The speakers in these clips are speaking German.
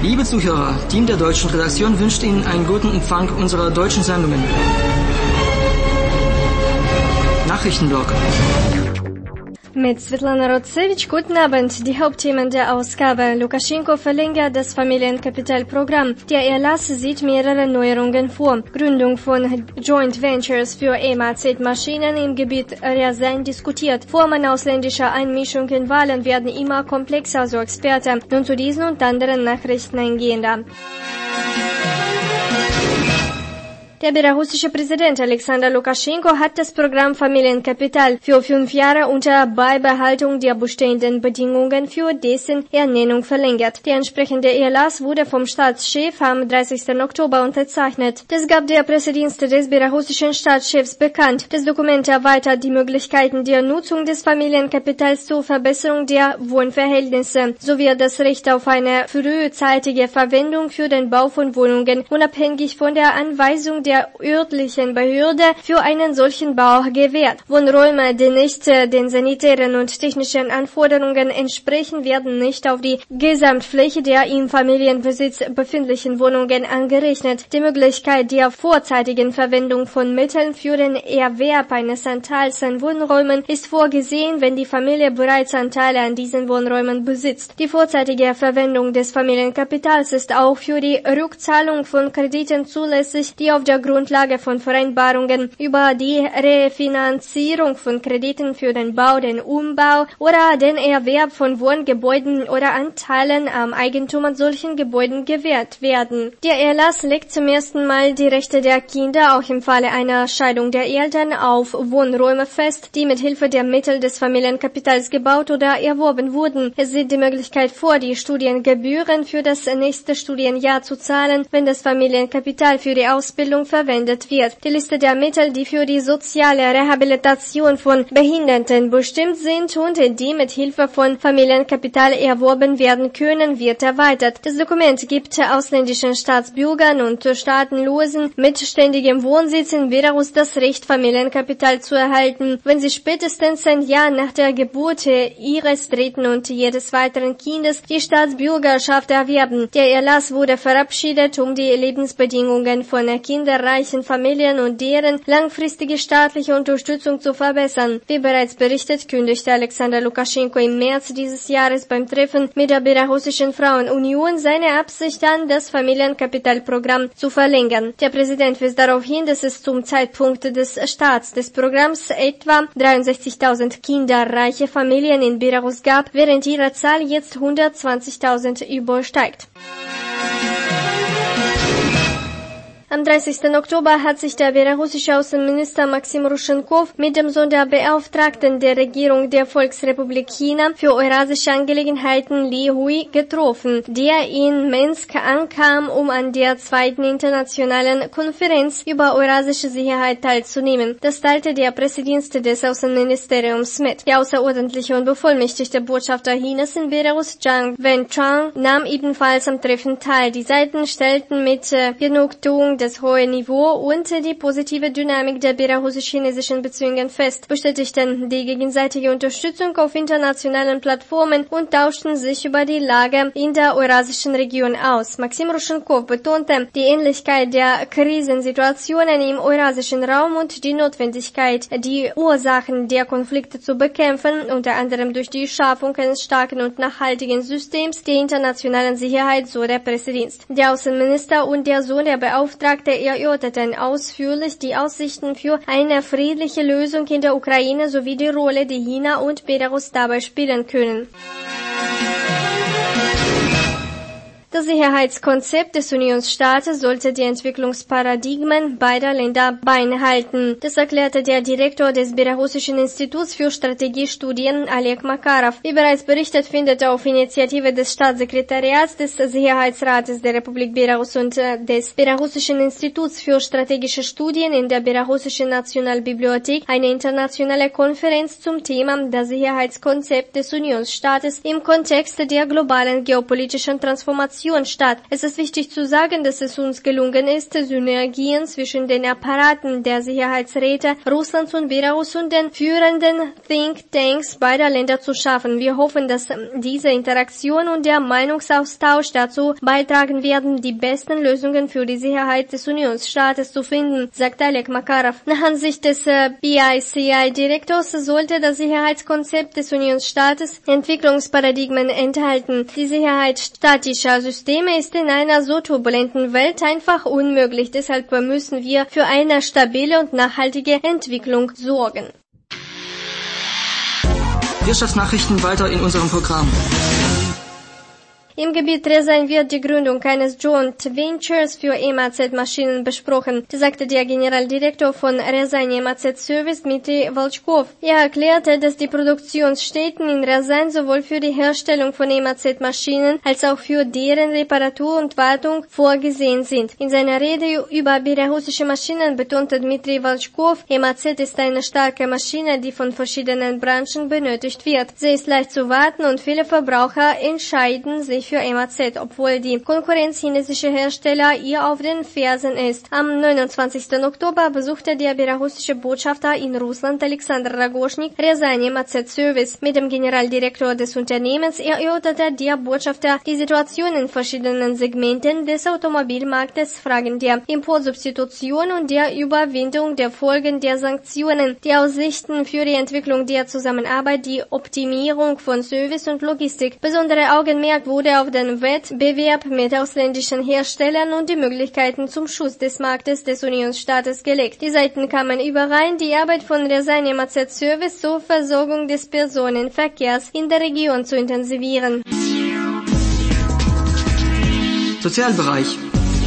Liebe Zuhörer, Team der deutschen Redaktion wünscht Ihnen einen guten Empfang unserer deutschen Sendungen. Nachrichtenblock. Mit Svetlana Rotsevich, guten Abend. Die Hauptthemen der Ausgabe. Lukaschenko verlängert das Familienkapitalprogramm. Der Erlass sieht mehrere Neuerungen vor. Gründung von Joint Ventures für MAZ-Maschinen im Gebiet Rjasan diskutiert. Formen ausländischer Einmischung in Wahlen werden immer komplexer, so Experte. Nun zu diesen und anderen Nachrichten eingehender. Der belarussische Präsident Alexander Lukaschenko hat das Programm Familienkapital für 5 Jahre unter Beibehaltung der bestehenden Bedingungen für dessen Ernennung verlängert. Der entsprechende Erlass wurde vom Staatschef am 30. Oktober unterzeichnet. Das gab der Pressedienst des belarussischen Staatschefs bekannt. Das Dokument erweitert die Möglichkeiten der Nutzung des Familienkapitals zur Verbesserung der Wohnverhältnisse sowie das Recht auf eine frühzeitige Verwendung für den Bau von Wohnungen, unabhängig von der Anweisung der örtlichen Behörde für einen solchen Bau gewährt. Wohnräume, die nicht den sanitären und technischen Anforderungen entsprechen, werden nicht auf die Gesamtfläche der im Familienbesitz befindlichen Wohnungen angerechnet. Die Möglichkeit der vorzeitigen Verwendung von Mitteln für den Erwerb eines Anteils an Wohnräumen ist vorgesehen, wenn die Familie bereits Anteile an diesen Wohnräumen besitzt. Die vorzeitige Verwendung des Familienkapitals ist auch für die Rückzahlung von Krediten zulässig, die auf der Grundlage von Vereinbarungen über die Refinanzierung von Krediten für den Bau, den Umbau oder den Erwerb von Wohngebäuden oder Anteilen am Eigentum an solchen Gebäuden gewährt werden. Der Erlass legt zum ersten Mal die Rechte der Kinder auch im Falle einer Scheidung der Eltern auf Wohnräume fest, die mit Hilfe der Mittel des Familienkapitals gebaut oder erworben wurden. Es sieht die Möglichkeit vor, die Studiengebühren für das nächste Studienjahr zu zahlen, wenn das Familienkapital für die Ausbildung verwendet wird. Die Liste der Mittel, die für die soziale Rehabilitation von Behinderten bestimmt sind und die mit Hilfe von Familienkapital erworben werden können, wird erweitert. Das Dokument gibt ausländischen Staatsbürgern und Staatenlosen mit ständigem Wohnsitz in Belarus das Recht, Familienkapital zu erhalten, wenn sie spätestens ein Jahr nach der Geburt ihres dritten und jedes weiteren Kindes die Staatsbürgerschaft erwerben. Der Erlass wurde verabschiedet, um die Lebensbedingungen von kinderreichen Familien und deren langfristige staatliche Unterstützung zu verbessern. Wie bereits berichtet, kündigte Alexander Lukaschenko im März dieses Jahres beim Treffen mit der belarussischen Frauenunion seine Absicht an, das Familienkapitalprogramm zu verlängern. Der Präsident wies darauf hin, dass es zum Zeitpunkt des Starts des Programms etwa 63.000 kinderreiche Familien in Belarus gab, während ihre Zahl jetzt 120.000 übersteigt. Am 30. Oktober hat sich der belarussische Außenminister Maxim Ruschenkov mit dem Sonderbeauftragten der Regierung der Volksrepublik China für eurasische Angelegenheiten Li Hui getroffen, der in Minsk ankam, um an der 2. internationalen Konferenz über eurasische Sicherheit teilzunehmen. Das teilte der Pressedienst des Außenministeriums mit. Der außerordentliche und bevollmächtigte Botschafter Chinas in Belarus, Zhang Wenchang, nahm ebenfalls am Treffen teil. Die Seiten stellten mit Genugtuung das hohe Niveau und die positive Dynamik der belarussisch-chinesischen Beziehungen fest, bestätigten die gegenseitige Unterstützung auf internationalen Plattformen und tauschten sich über die Lage in der eurasischen Region aus. Maxim Ruschenkov betonte die Ähnlichkeit der Krisensituationen im eurasischen Raum und die Notwendigkeit, die Ursachen der Konflikte zu bekämpfen, unter anderem durch die Schaffung eines starken und nachhaltigen Systems der internationalen Sicherheit, so der Pressedienst. Der Außenminister und der Sonderbeauftragte erörterten ausführlich die Aussichten für eine friedliche Lösung in der Ukraine sowie die Rolle, die China und Belarus dabei spielen können. Das Sicherheitskonzept des Unionsstaates sollte die Entwicklungsparadigmen beider Länder beibehalten. Das erklärte der Direktor des Belarussischen Instituts für Strategiestudien, Oleg Makarov. Wie bereits berichtet, findet auf Initiative des Staatssekretariats des Sicherheitsrates der Republik Belarus und des Belarussischen Instituts für strategische Studien in der Belarussischen Nationalbibliothek eine internationale Konferenz zum Thema das Sicherheitskonzept des Unionsstaates im Kontext der globalen geopolitischen Transformation Kooperation statt. Es ist wichtig zu sagen, dass es uns gelungen ist, Synergien zwischen den Apparaten der Sicherheitsräte Russlands und Belarus und den führenden Think Tanks beider Länder zu schaffen. Wir hoffen, dass diese Interaktion und der Meinungsaustausch dazu beitragen werden, die besten Lösungen für die Sicherheit des Unionsstaates zu finden, sagt Oleg Makarov. Nach Ansicht des BICI-Direktors sollte das Sicherheitskonzept des Unionsstaates Entwicklungsparadigmen enthalten. Die Sicherheit statischer Systeme ist in einer so turbulenten Welt einfach unmöglich. Deshalb müssen wir für eine stabile und nachhaltige Entwicklung sorgen. Wirtschaftsnachrichten weiter in unserem Programm. Im Gebiet Rjasan wird die Gründung eines Joint Ventures für EMAZ-Maschinen besprochen, sagte der Generaldirektor von Rjasan EMAZ Service Dmitry Volchkov. Er erklärte, dass die Produktionsstätten in Rjasan sowohl für die Herstellung von EMAZ-Maschinen als auch für deren Reparatur und Wartung vorgesehen sind. In seiner Rede über belarussische Maschinen betonte Dmitry Volchkov, EMAZ ist eine starke Maschine, die von verschiedenen Branchen benötigt wird. Sie ist leicht zu warten und viele Verbraucher entscheiden sich für EMAZ, obwohl die Konkurrenz chinesischer Hersteller ihr auf den Fersen ist. Am 29. Oktober besuchte der belarussische Botschafter in Russland Alexander Ragoschnik Rjasan EMAZ Service. Mit dem Generaldirektor des Unternehmens erörterte der Botschafter die Situation in verschiedenen Segmenten des Automobilmarktes, Fragen der Importsubstitution und der Überwindung der Folgen der Sanktionen, die Aussichten für die Entwicklung der Zusammenarbeit, die Optimierung von Service und Logistik. Besondere Augenmerk wurde auf den Wettbewerb mit ausländischen Herstellern und die Möglichkeiten zum Schutz des Marktes des Unionsstaates gelegt. Die Seiten kamen überein, die Arbeit von Rjasan EMAZ Service zur Versorgung des Personenverkehrs in der Region zu intensivieren. Sozialbereich.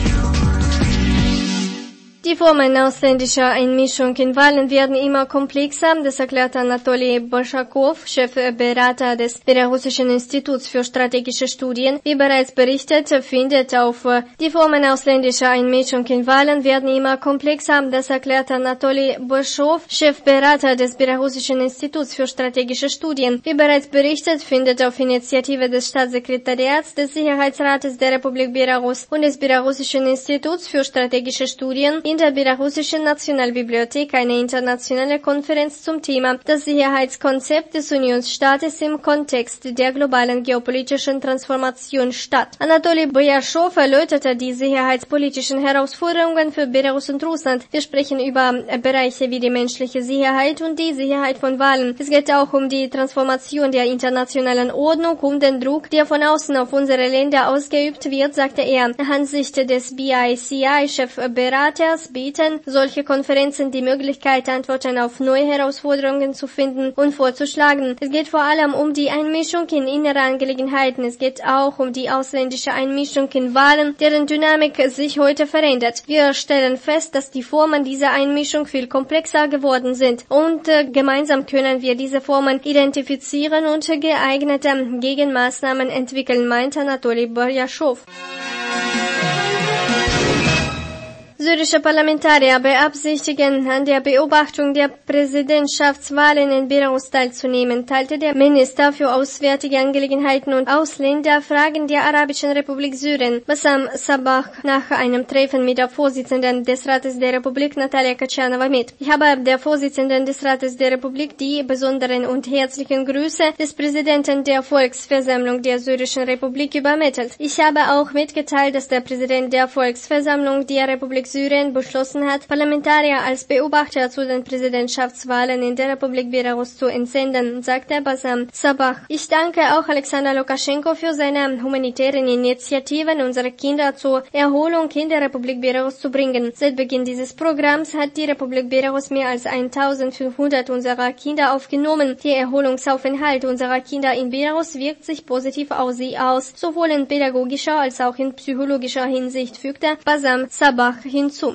Die Formen ausländischer Einmischung in Wahlen werden immer komplexer, das erklärt Anatoli Bolschakow, Chefberater des Belarussischen Instituts für strategische Studien. Wie bereits berichtet, findet auf die Formen ausländischer Einmischung in Wahlen werden immer komplexer, das erklärt Anatoli Bolschakow, Chefberater des Belarussischen Instituts für strategische Studien. Wie bereits berichtet, findet auf Initiative des Staatssekretariats des Sicherheitsrates der Republik Belarus und des Belarussischen Instituts für strategische Studien in der Belarussischen Nationalbibliothek eine internationale Konferenz zum Thema das Sicherheitskonzept des Unionsstaates im Kontext der globalen geopolitischen Transformation statt. Anatoli Boyaschow erläuterte die sicherheitspolitischen Herausforderungen für Belarus und Russland. Wir sprechen über Bereiche wie die menschliche Sicherheit und die Sicherheit von Wahlen. Es geht auch um die Transformation der internationalen Ordnung, um den Druck, der von außen auf unsere Länder ausgeübt wird, sagte er. Nach Ansicht des BICI-Chefberaters bieten solche Konferenzen die Möglichkeit, Antworten auf neue Herausforderungen zu finden und vorzuschlagen. Es geht vor allem um die Einmischung in innere Angelegenheiten. Es geht auch um die ausländische Einmischung in Wahlen, deren Dynamik sich heute verändert. Wir stellen fest, dass die Formen dieser Einmischung viel komplexer geworden sind und gemeinsam können wir diese Formen identifizieren und geeignete Gegenmaßnahmen entwickeln, meint Anatoli Boryaschow. Syrische Parlamentarier beabsichtigen, an der Beobachtung der Präsidentschaftswahlen in Belarus teilzunehmen, teilte der Minister für Auswärtige Angelegenheiten und Ausländerfragen der Arabischen Republik Syrien, Bassam Sabah, nach einem Treffen mit der Vorsitzenden des Rates der Republik, Natalia Kachanova, mit. Ich habe der Vorsitzenden des Rates der Republik die besonderen und herzlichen Grüße des Präsidenten der Volksversammlung der Syrischen Republik übermittelt. Ich habe auch mitgeteilt, dass der Präsident der Volksversammlung der Republik Syrien beschlossen hat, Parlamentarier als Beobachter zu den Präsidentschaftswahlen in der Republik Belarus zu entsenden, sagte Bassam Sabah. Ich danke auch Alexander Lukaschenko für seine humanitären Initiativen, unsere Kinder zur Erholung in der Republik Belarus zu bringen. Seit Beginn dieses Programms hat die Republik Belarus mehr als 1500 unserer Kinder aufgenommen. Der Erholungsaufenthalt unserer Kinder in Belarus wirkt sich positiv auf sie aus, sowohl in pädagogischer als auch in psychologischer Hinsicht, fügte Bassam Sabah hinzu.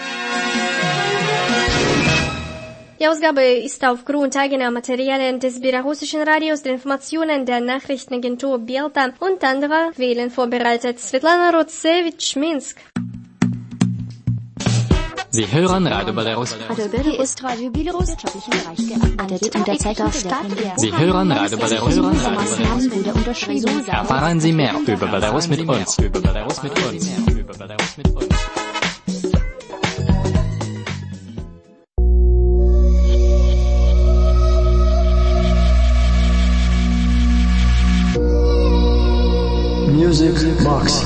Die Ausgabe ist aufgrund eigener Materialien des belarussischen Radios, der Informationen der Nachrichtenagentur Belta und anderer Quellen vorbereitet. Svetlana Rotsevich, Minsk. Sie hören Radio Belarus. Radio Belarus ist Radio Belarus wirtschaftlichen Bereich gearbeitet und derzeit auf Stadt. Sie hören Radio Belarus. Maßnahmen wurde unterschrieben. Erfahren Sie mehr über Belarus mit uns. Über Belarus mit uns. Über Belarus mit uns. Music Box.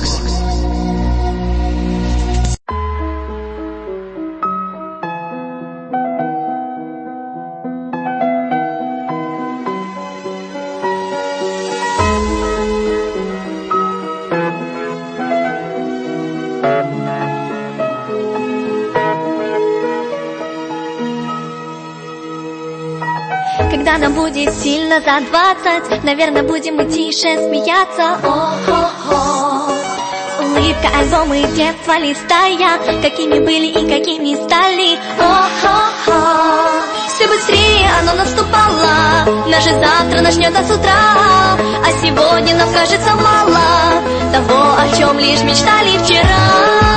Когда нам будет сильно за 20, наверное, будем и тише смеяться. О-хо-хо. Улыбка, альбомы детства листая, какими были и какими стали. О-хо-хо. Все быстрее оно наступало, даже завтра начнется с утра. А сегодня нам кажется мало того, о чем лишь мечтали вчера.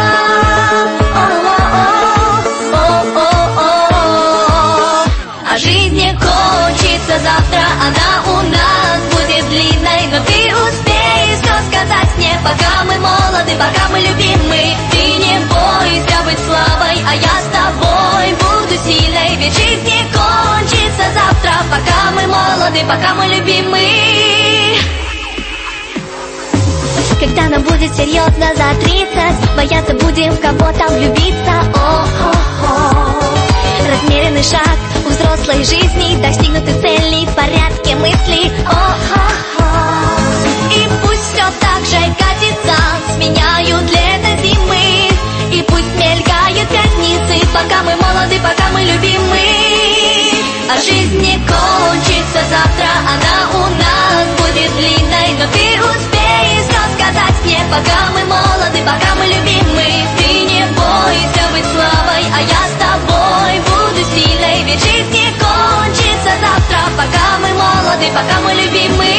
А жизнь не кончится завтра, она у нас будет длинной. Но ты успеешь все сказать мне, пока мы молоды, пока мы любимы. Ты не бойся быть слабой, а я с тобой буду сильной. Ведь жизнь не кончится завтра, пока мы молоды, пока мы любимы. Когда нам будет серьезно за 30, бояться будем в кого-то влюбиться. О-хо-хо. Размеренный шаг у взрослой жизни, достигнуты цели в порядке мыслей. О-хо-хо. И пусть все так же катится, сменяют лето зимы. И пусть мелькают пятницы, пока мы молоды, пока мы любимы. А жизнь не кончится завтра, она у нас будет длинной. Но ты успеешь все сказать мне, пока мы молоды, пока мы любимы. Ты не бойся быть слабой, а я с тобой буду сильной. Ведь жизнь не кончится завтра, пока мы молоды, пока мы любимы.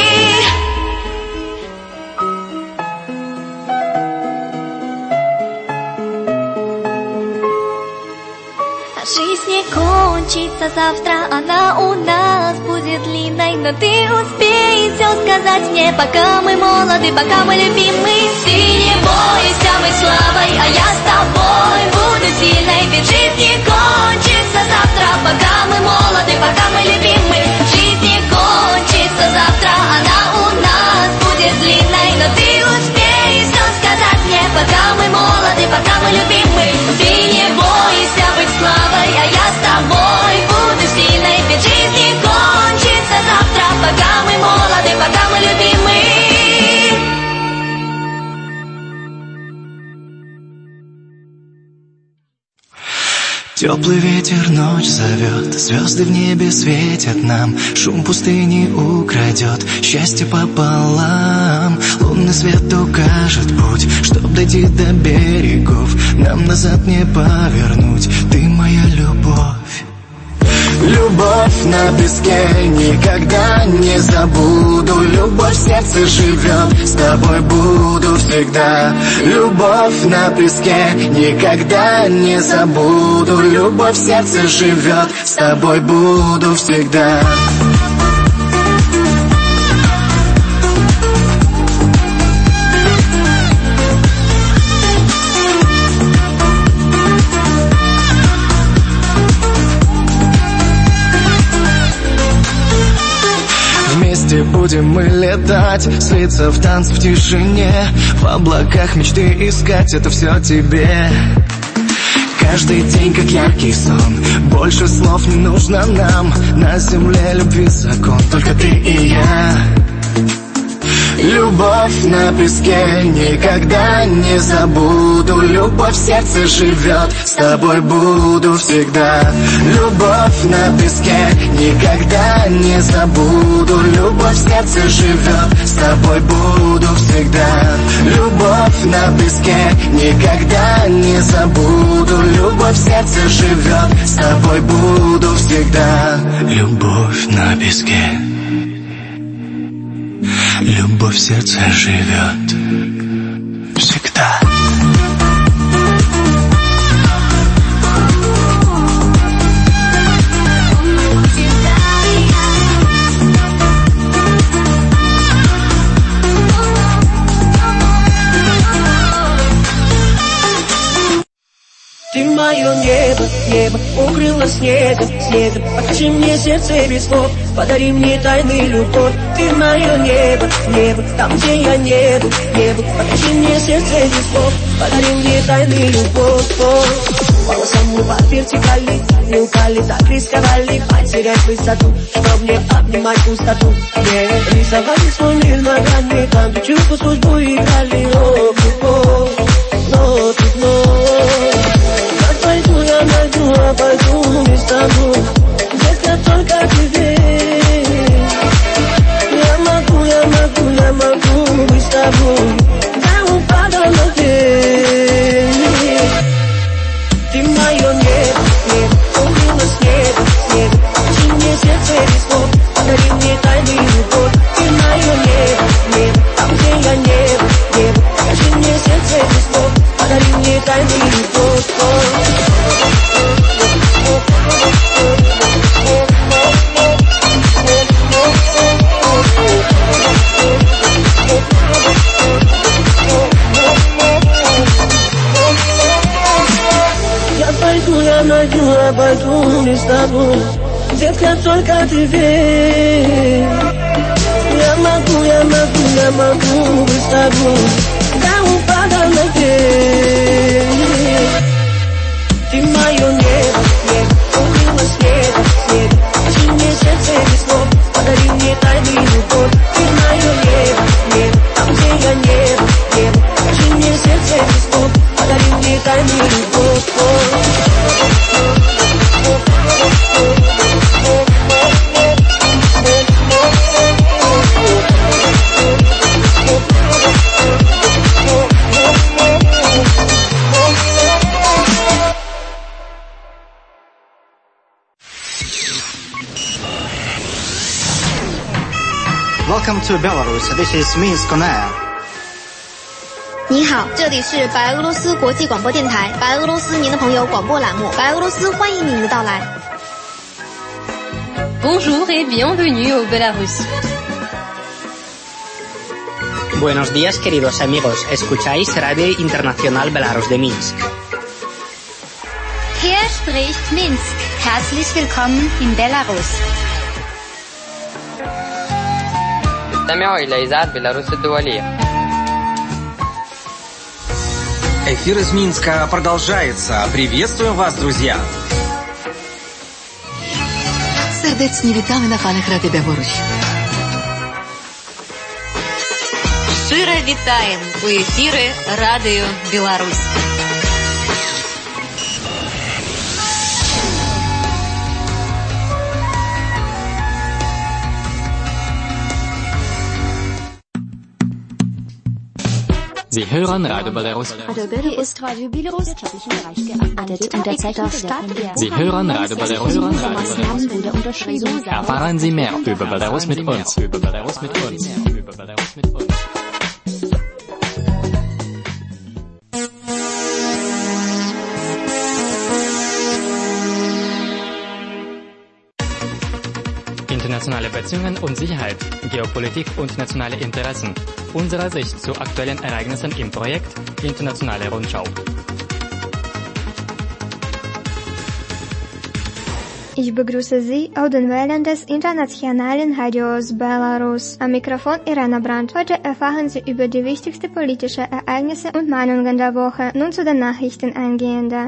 Жизнь не кончится завтра, она у нас будет длинной. Но ты успей все сказать мне, пока мы молоды, пока мы любимы. Ты не бойся быть слабой, а я с тобой буду сильной. Ведь жизнь не кончится завтра, пока мы молоды, пока мы любимы. Жизнь не кончится завтра, она у нас будет длинной. Но ты успей все сказать мне, пока мы молоды, пока мы любимы. Ты не бойся быть слабой, а я с тобой буду сильной. Ведь жизнь не кончится завтра, пока мы молоды, пока мы любимы. Теплый ветер ночь зовет, звезды в небе светят нам, шум пустыни украдет счастье пополам. Лунный свет укажет путь, чтоб дойти до берегов, нам назад не повернуть, ты моя любовь. Любовь на песке никогда не забуду. Любовь в сердце живет, с тобой буду всегда. Любовь на песке никогда не забуду. Любовь в сердце живет, с тобой буду всегда. Будем мы летать, слиться в танц в тишине, в облаках мечты искать, это все тебе. Каждый день как яркий сон, больше слов не нужно нам, на земле любви закон, только ты и я. Любовь на песке никогда не забуду. Любовь в сердце живет, с тобой буду всегда. Любовь на песке никогда не забуду. Любовь в сердце живет, с тобой буду всегда. Любовь на песке никогда не забуду. Любовь в сердце живет, с тобой буду всегда. Любовь на песке. Любовь в сердце живет всегда. мое небо, небо, укрыло снегом, снегом. Покажи мне сердце без слов, подари мне тайны любовь. Ты мое небо, небо, там где я не был, не был. Покажи мне сердце без слов, подари мне тайны любовь. Волосам мы по вертикали, не упали, так рисковали потерять высоту, чтоб мне обнимать пустоту. Рисовали свой мир ногами, там где чувства судьбу играли. Но тут как пойду я найду, а пойду без тобой. Детка, только тебе. Я могу быть с тобой. Да упаду на день. Ты мое небо, небо, укрыло снегом, снегом. Покажи мне сердце без слов, подари мне тайны любовь. Ты мое небо, небо, там где я не был, не был. Покажи мне сердце без слов, подари мне тайны любовь. Я пойду без тобой. Детка, только ты верь. Я могу быть с тобой. Да упаду на день. Ты мое небо, небо, укрыло снегом, снегом. Покажи мне сердце без слов, подари мне тайны любовь. Ты мое небо, небо, там где я не был, не был. Покажи мне сердце без слов, подари мне тайны любовь. Welcome to Belarus. This is Minsk on Air. 你好，这里是白俄罗斯国际广播电台，白俄罗斯您的朋友广播栏目，白俄罗斯欢迎您的到来。 Bonjour et bienvenue au Belarus. Buenos días, queridos amigos. Escucháis Radio Internacional Belarus de Minsk. Hier spricht Minsk. Herzlich willkommen in Belarus. استمعوا إلى إذاعة بيلاروس الدولية. Эфир из Минска продолжается. Приветствуем вас, друзья! Serdecznie witamy na falach Radia Białoruś. Щиро вітаем у эфиры Радио Беларусь. Sie hören Radio Belarus. Hier ist Radio Belarus. Sie hören Radio Belarus. Erfahren Sie mehr über Belarus mit uns. Über Belarus mit uns. Über Belarus mit uns. Internationale Beziehungen und Sicherheit, Geopolitik und nationale Interessen. Unsere Sicht zu aktuellen Ereignissen im Projekt Internationale Rundschau. Ich begrüße Sie auf den Wellen des Internationalen Radios Belarus. Am Mikrofon Irena Brandt. Heute erfahren Sie über die wichtigsten politischen Ereignisse und Meinungen der Woche. Nun zu den Nachrichten eingehender.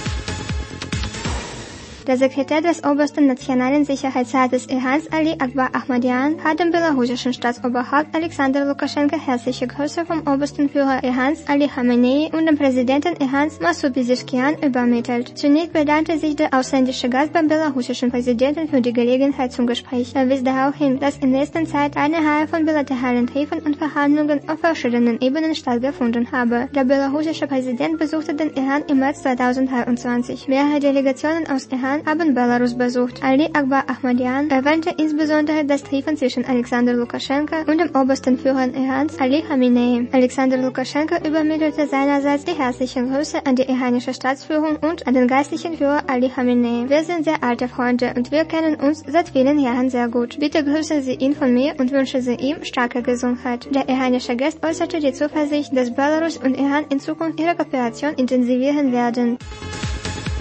Der Sekretär des Obersten Nationalen Sicherheitsrates Irans Ali Akbar Ahmadian hat dem belarussischen Staatsoberhaupt Alexander Lukaschenka herzliche Grüße vom obersten Führer Irans Ali Khamenei und dem Präsidenten Irans Massoud Pezeshkian übermittelt. Zunächst bedankte sich der ausländische Gast beim belarussischen Präsidenten für die Gelegenheit zum Gespräch. Er wies darauf hin, dass in letzter Zeit eine Reihe von bilateralen Treffen und Verhandlungen auf verschiedenen Ebenen stattgefunden habe. Der belarussische Präsident besuchte den Iran im März 2023. Mehrere Delegationen aus Iran haben Belarus besucht. Ali Akbar Ahmadian erwähnte insbesondere das Treffen zwischen Alexander Lukaschenka und dem obersten Führer Irans Ali Khamenei. Alexander Lukaschenka übermittelte seinerseits die herzlichen Grüße an die iranische Staatsführung und an den geistlichen Führer Ali Khamenei. Wir sind sehr alte Freunde und wir kennen uns seit vielen Jahren sehr gut. Bitte grüßen Sie ihn von mir und wünschen Sie ihm starke Gesundheit. Der iranische Gast äußerte die Zuversicht, dass Belarus und Iran in Zukunft ihre Kooperation intensivieren werden.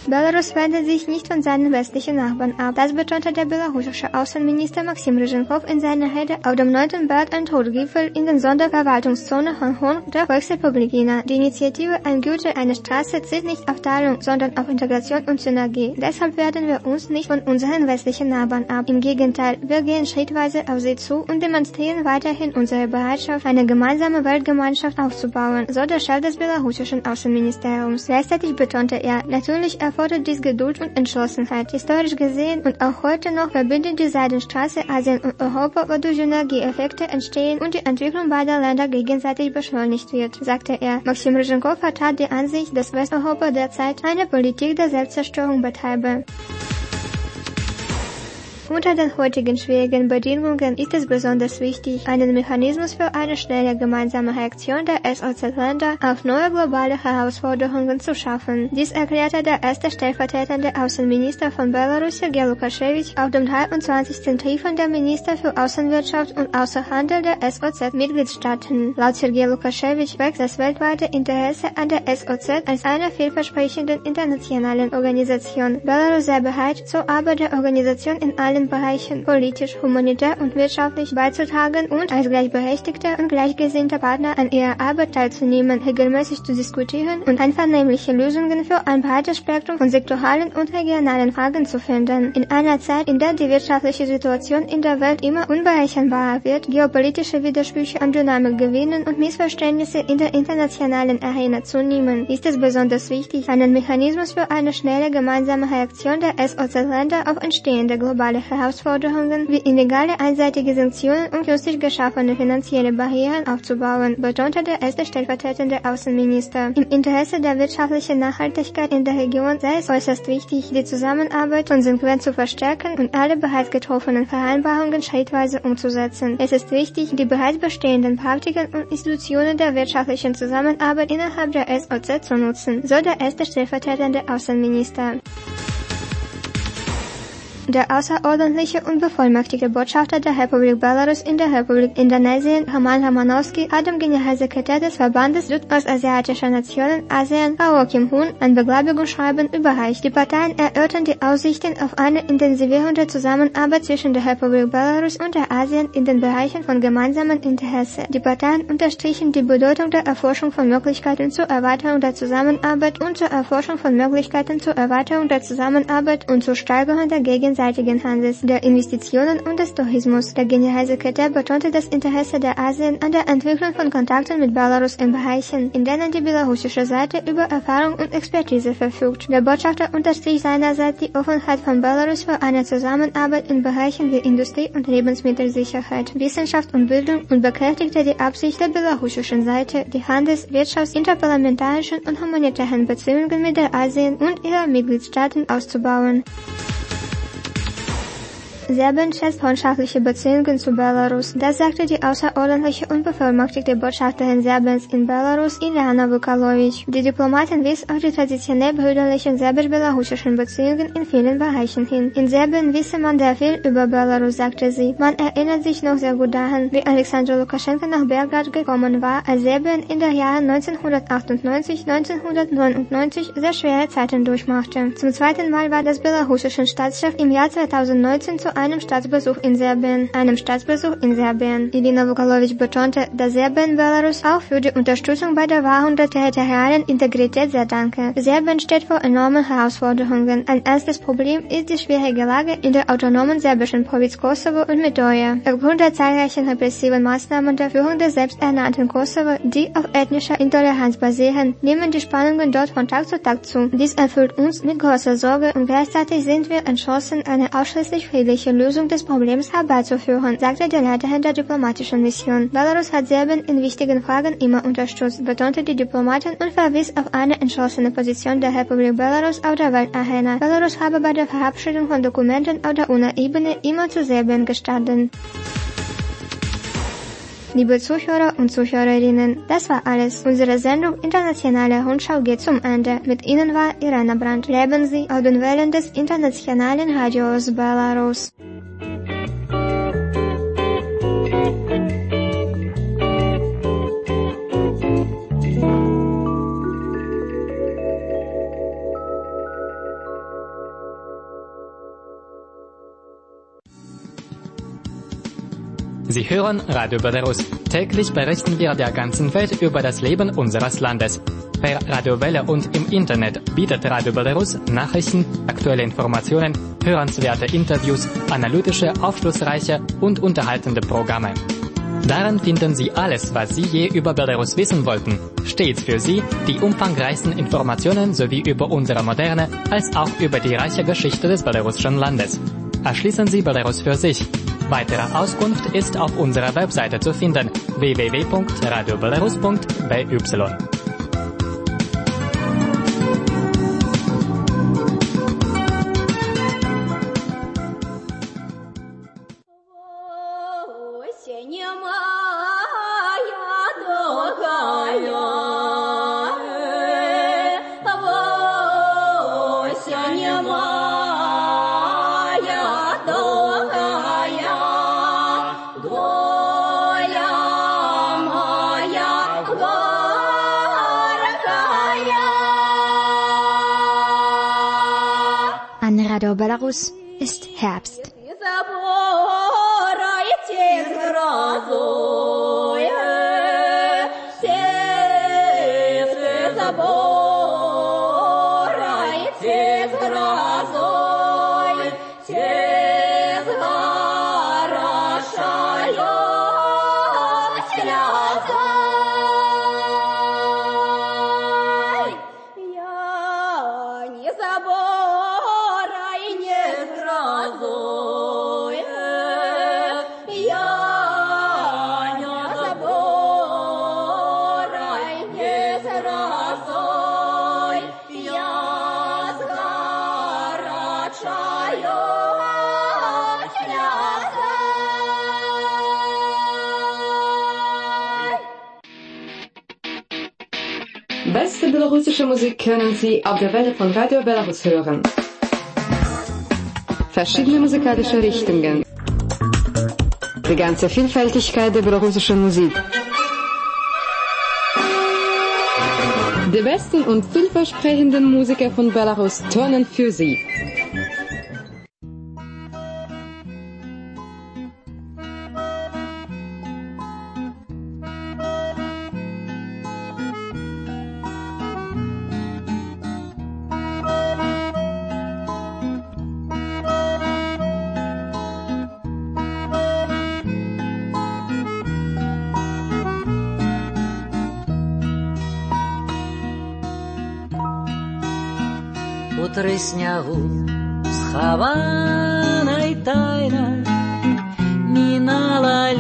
Belarus wendet sich nicht von seinen westlichen Nachbarn ab. Das betonte der belarussische Außenminister Maxim Ryzhenkov in seiner Rede auf dem 9. Belt and Road-Gipfel in den Sonderverwaltungszone von Horn der Volksrepublik China. Die Initiative Ein Gürtel, eine Straße zielt nicht auf Teilung, sondern auf Integration und Synergie. Deshalb werden wir uns nicht von unseren westlichen Nachbarn ab. Im Gegenteil, wir gehen schrittweise auf sie zu und demonstrieren weiterhin unsere Bereitschaft, eine gemeinsame Weltgemeinschaft aufzubauen, so der Chef des belarussischen Außenministeriums. Gleichzeitig betonte er, natürlich erfordert dies Geduld und Entschlossenheit. Historisch gesehen und auch heute noch verbindet die Seidenstraße Asien und Europa, wodurch Synergieeffekte entstehen und die Entwicklung beider Länder gegenseitig beschleunigt wird, sagte er. Maxim Ryzhenkov vertrat die Ansicht, dass Westeuropa derzeit eine Politik der Selbstzerstörung betreibe. Unter den heutigen schwierigen Bedingungen ist es besonders wichtig, einen Mechanismus für eine schnelle gemeinsame Reaktion der SOZ-Länder auf neue globale Herausforderungen zu schaffen. Dies erklärte der erste stellvertretende Außenminister von Belarus, Sergej Lukaschewitsch, auf dem 23. Treffen der Minister für Außenwirtschaft und Außenhandel der SOZ-Mitgliedstaaten. Laut Sergej Lukaschewitsch wächst das weltweite Interesse an der SOZ als einer vielversprechenden internationalen Organisation. Belarus sei bereit, zur Arbeit der Organisation in allen Bereichen politisch, humanitär und wirtschaftlich beizutragen und als gleichberechtigter und gleichgesinnter Partner an ihrer Arbeit teilzunehmen, regelmäßig zu diskutieren und einvernehmliche Lösungen für ein breites Spektrum von sektoralen und regionalen Fragen zu finden. In einer Zeit, in der die wirtschaftliche Situation in der Welt immer unberechenbarer wird, geopolitische Widersprüche an Dynamik gewinnen und Missverständnisse in der internationalen Arena zunehmen, ist es besonders wichtig, einen Mechanismus für eine schnelle gemeinsame Reaktion der SOZ-Länder auf entstehende globale Herausforderungen wie illegale einseitige Sanktionen und künstlich geschaffene finanzielle Barrieren aufzubauen, betonte der erste stellvertretende Außenminister. Im Interesse der wirtschaftlichen Nachhaltigkeit in der Region sei es äußerst wichtig, die Zusammenarbeit konsequent zu verstärken und alle bereits getroffenen Vereinbarungen schrittweise umzusetzen. Es ist wichtig, die bereits bestehenden Praktiken und Institutionen der wirtschaftlichen Zusammenarbeit innerhalb der SOZ zu nutzen, so der erste stellvertretende Außenminister. Der außerordentliche und bevollmächtigte Botschafter der Republik Belarus in der Republik Indonesien, Roman Romanowski, hat dem Generalsekretär des Verbandes südostasiatischer Nationen ASEAN, Kao Kim-hun, ein Beglaubigungsschreiben überreicht. Die Parteien erörtern die Aussichten auf eine Intensivierung der Zusammenarbeit zwischen der Republik Belarus und der ASEAN in den Bereichen von gemeinsamem Interesse. Die Parteien unterstrichen die Bedeutung der Erforschung von Möglichkeiten zur Erweiterung der Zusammenarbeit und zur Erforschung von Möglichkeiten zur Erweiterung der Zusammenarbeit und zur Steigerung der gegenseitigen Handels, der Investitionen und des Tourismus. Der Generalsekretär betonte das Interesse der ASEAN an der Entwicklung von Kontakten mit Belarus in Bereichen, in denen die belarussische Seite über Erfahrung und Expertise verfügt. Der Botschafter unterstrich seinerseits die Offenheit von Belarus für eine Zusammenarbeit in Bereichen wie Industrie und Lebensmittelsicherheit, Wissenschaft und Bildung und bekräftigte die Absicht der belarussischen Seite, die Handels-, Wirtschafts-, interparlamentarischen und humanitären Beziehungen mit der ASEAN und ihrer Mitgliedstaaten auszubauen. Serbien schätzt freundschaftliche Beziehungen zu Belarus. Das sagte die außerordentliche und bevollmächtigte Botschafterin Serbiens in Belarus, Iljana Vukalovic. Die Diplomatin wies auf die traditionell brüderlichen serbisch-belarussischen Beziehungen in vielen Bereichen hin. In Serbien wisse man sehr viel über Belarus, sagte sie. Man erinnert sich noch sehr gut daran, wie Alexander Lukaschenko nach Belgrad gekommen war, als Serbien in den Jahren 1998-1999 sehr schwere Zeiten durchmachte. Zum zweiten Mal war das belarussische Staatschef im Jahr 2019 zu einem Staatsbesuch in Serbien. Irina Vukalovic betonte, dass Serbien Belarus auch für die Unterstützung bei der Wahrung der territorialen Integrität sehr danke. Serbien steht vor enormen Herausforderungen. Ein ernstes Problem ist die schwierige Lage in der autonomen serbischen Provinz Kosovo und Metoja. Aufgrund der zahlreichen repressiven Maßnahmen der Führung des selbsternannten Kosovo, die auf ethnischer Intoleranz basieren, nehmen die Spannungen dort von Tag zu Tag zu. Dies erfüllt uns mit großer Sorge und gleichzeitig sind wir entschlossen, eine ausschließlich friedliche Lösung des Problems herbeizuführen, sagte der Leiterin der diplomatischen Mission. Belarus hat Serbien in wichtigen Fragen immer unterstützt, betonte die Diplomatin und verwies auf eine entschlossene Position der Republik Belarus auf der Weltarena. Belarus habe bei der Verabschiedung von Dokumenten auf der UNO-Ebene immer zu Serbien gestanden. Liebe Zuhörer und Zuhörerinnen, das war alles. Unsere Sendung Internationale Rundschau geht zum Ende. Mit Ihnen war Irena Brandt. Leben Sie auf den Wellen des internationalen Radios Belarus. hören Radio Belarus. Täglich berichten wir der ganzen Welt über das Leben unseres Landes. Per Radiowelle und im Internet bietet Radio Belarus Nachrichten, aktuelle Informationen, hörenswerte Interviews, analytische, aufschlussreiche und unterhaltende Programme. Darin finden Sie alles, was Sie je über Belarus wissen wollten. Stets für Sie die umfangreichsten Informationen sowie über unsere moderne als auch über die reiche Geschichte des belarussischen Landes. Erschließen Sie Belarus für sich. Weitere Auskunft ist auf unserer Webseite zu finden: www.radiobelarus.by. An Radio Belarus ist Herbst. Beste belarussische Musik können Sie auf der Welle von Radio Belarus hören. Verschiedene musikalische Richtungen. Die ganze Vielfältigkeit der belarussischen Musik. Die besten und vielversprechenden Musiker von Belarus turnen für Sie. У трыснягу схаванай тайна минала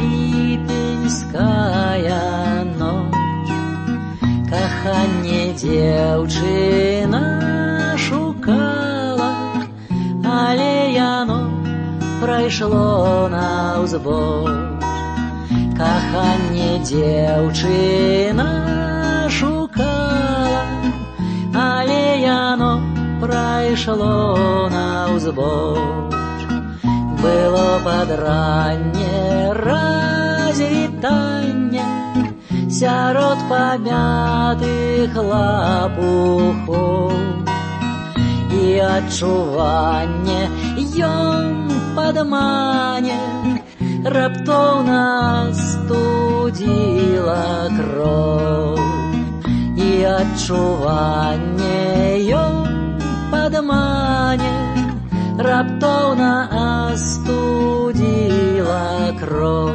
ліпеньская ночь. Каханне дзяўчына шукала, але яно прайшло наўзбоч. Каханне дзяўчына шукала, але яно прайшло наўзбоч. Было падранне развітанне сярод памятых лапухоў, і адчуванне ён падмане раптоўна студзіла кроў. І адчуванне ён падмане раптоўна астудзіла кроў.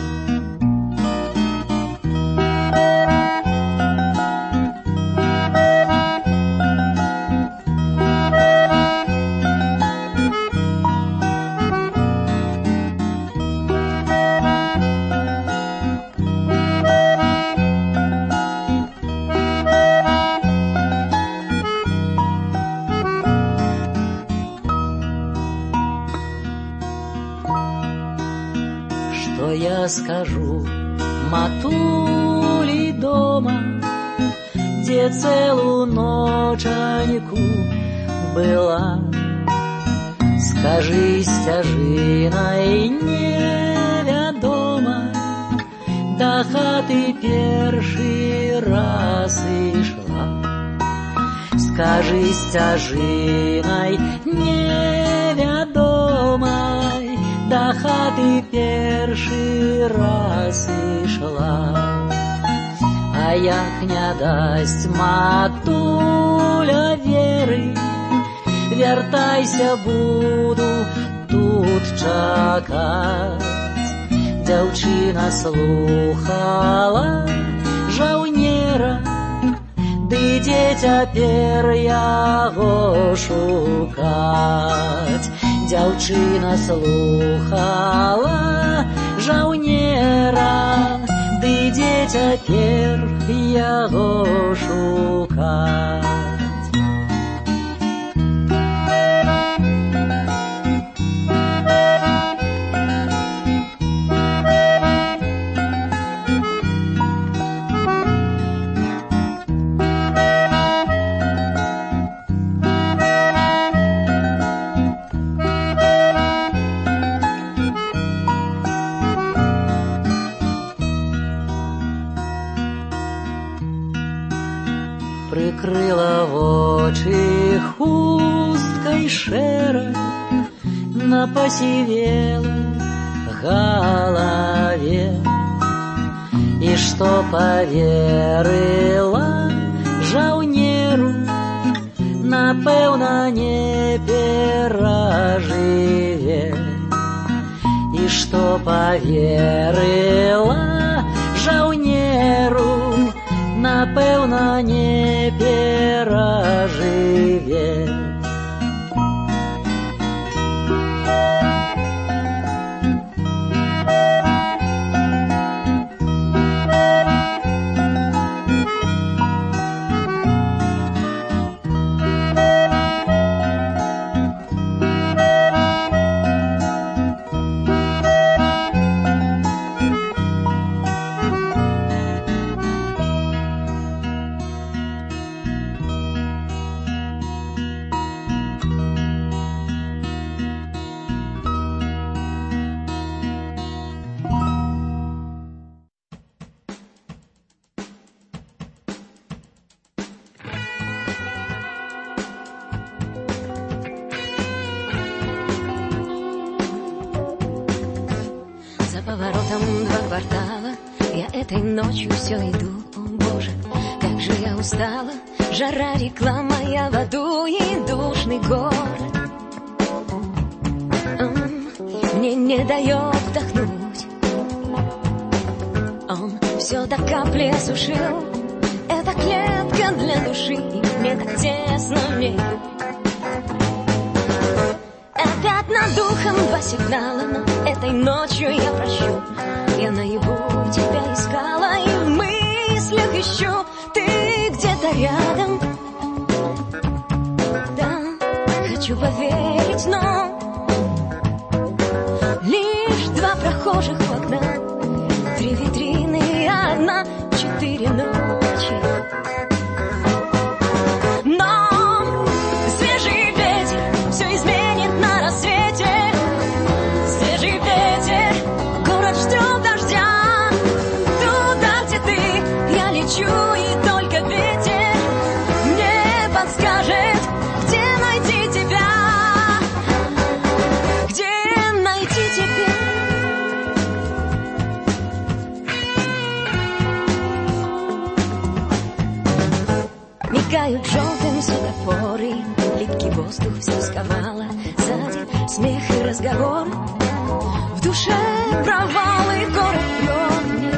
Я скажу матулі дома, дзе цэлую ночаньку была. Скажи сцяжынай невядома, да хаты першы раз ішла. Скажи сцяжынай невядомай, да до хаты перший раз ішла. А як не дасть матуля веры, вертайся, буду тут чакать. Дзяўчына слухала жаўнера, ды дзе цяпер яго шукаць. Дзяўчына слухала жаўнера, ды дзе цяпер яго шукаць. Прикрила вочы хусткай шэрай на посівелай галаве, і што паверыла жаўнеру, напэўна не перажыве. І што паверыла жаўнеру, напэўна не перажыве. Поворотом 2 квартала я этой ночью все иду. О боже, как же я устала. Жара, реклама, я в аду и душный город. Мне не дает вдохнуть. Он все до капли осушил. Это клетка для души, и мне так тесно в ней. Опять над духом 2 сигнала, но этой ночью я прощу. Я наяву тебя искала и в мыслях ищу. Ты где-то рядом. Да, хочу поверить, но лишь 2 прохожих в окна, 3 витрины и 1, 4 ночи. И только ветер мне подскажет, где найти тебя, где найти тебя. Мигают желтым светофоры, липкий воздух все сковало. Сзади смех и разговор, в душе провалы, город пьет.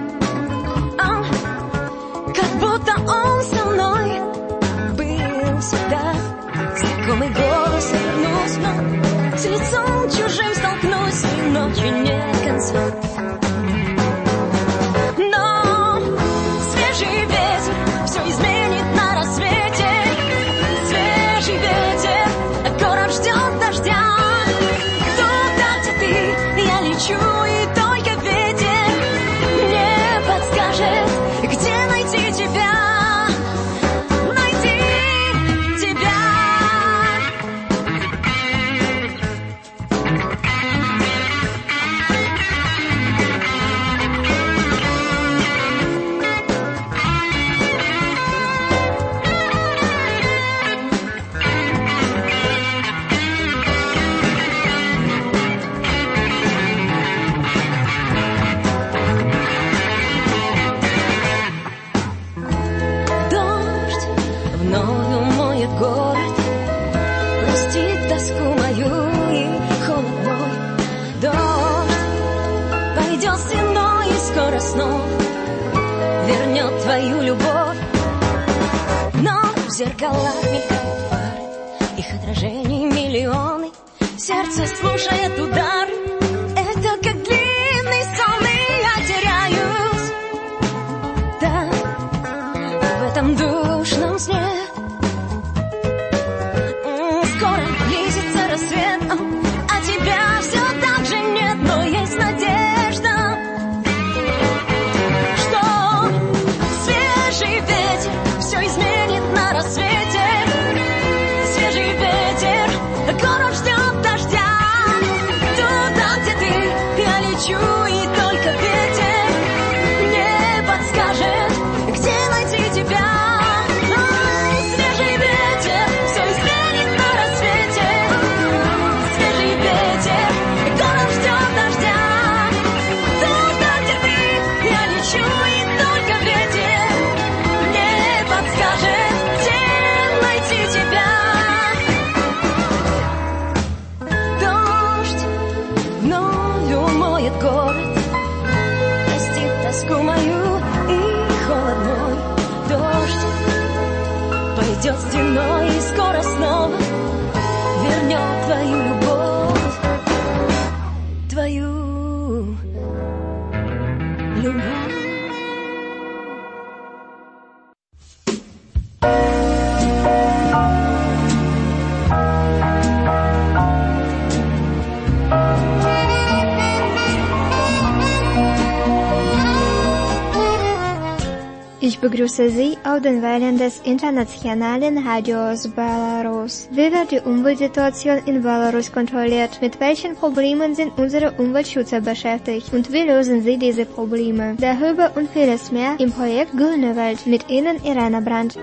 Как будто он со мной был всегда. Знакомый голос вернусь, но с лицом чужим столкнусь, и ночи нет конца. Но свежий ветер все изменит на рассвете. Свежий ветер, город ждет дождя. Туда, где ты, я лечу, и только ветер вернет твою любовь. Но в зеркалах мелькают фары, их отражений миллионы. Сердце слушает удар. Это как длинный сон, и я теряюсь. Да, в этом душном сне. Скоро близится рассвет, а тебя все так же нет, но есть надежда, что свежий ветер все изменит на рассвете. Свежий ветер, город ждет дождя. Туда, где ты, я лечу, и только ветер мне подскажет, где найти тебя. Свежий ветер все изменит на рассвете. Свежий ветер, город ждет дождя. Туда, где ты, я лечу, и только ветер мне подскажет, где найти тебя. Дождь вновь умоет город, простит тоску мою и холодной. Дождь пойдет стеной и скоро снова вернет твою любовь, твою любовь. Ich begrüße Sie auf den Wellen des internationalen Radios Belarus. Wie wird die Umweltsituation in Belarus kontrolliert? Mit welchen Problemen sind unsere Umweltschützer beschäftigt? Und wie lösen sie diese Probleme? Darüber und vieles mehr im Projekt Grüne Welt. Mit Ihnen Irena Brandt.